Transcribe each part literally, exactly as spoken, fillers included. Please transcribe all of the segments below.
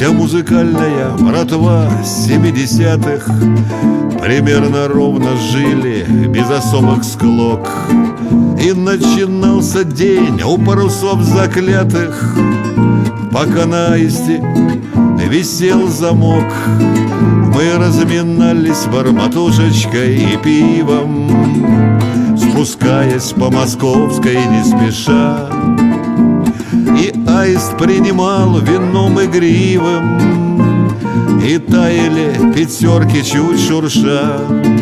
Вся музыкальная братва семидесятых примерно ровно жили, без особых склок. И начинался день у парусов заклятых, пока на аисте висел замок. Мы разминались барматушечкой и пивом, спускаясь по Московской не спеша. И аист принимал вином игривым, и таяли пятерки чуть шурша.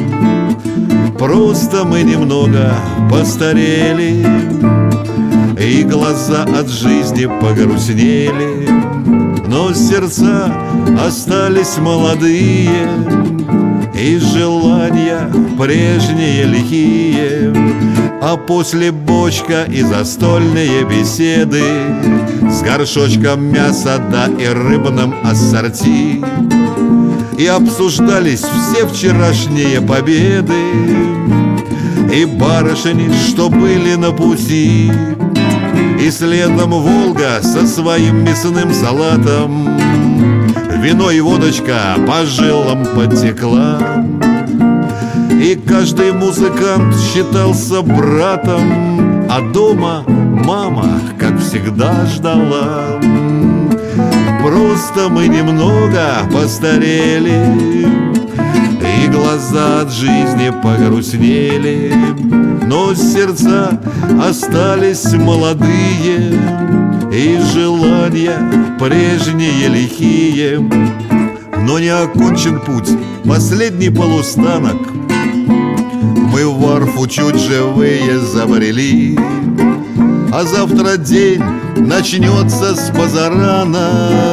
Просто мы немного постарели, и глаза от жизни погрустнели, но сердца остались молодые, и желания прежние лихие. А после бочка и застольные беседы с горшочком мяса да и рыбным ассорти. И обсуждались все вчерашние победы и барышни, что были на пути. И следом Волга со своим мясным салатом, вино и водочка по жилам потекла. И каждый музыкант считался братом, а дома мама, как всегда, ждала. Просто мы немного постарели, и глаза от жизни погрустнели, но сердца остались молодые, и желания прежние лихие. Но не окончен путь, последний полустанок, мы в Варфу чуть живые забрели. А завтра день начнется с позаранок,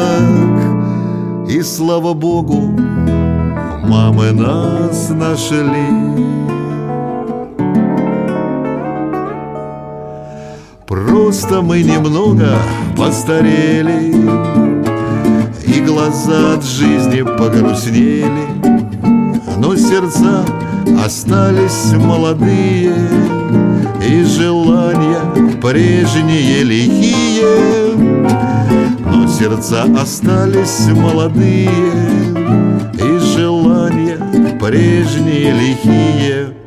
и слава Богу, мамы нас нашли. Просто мы немного постарели, и глаза от жизни погрустнели, но сердца остались молодые, и желания прежние лихие. Но сердца остались молодые, и желания прежние лихие.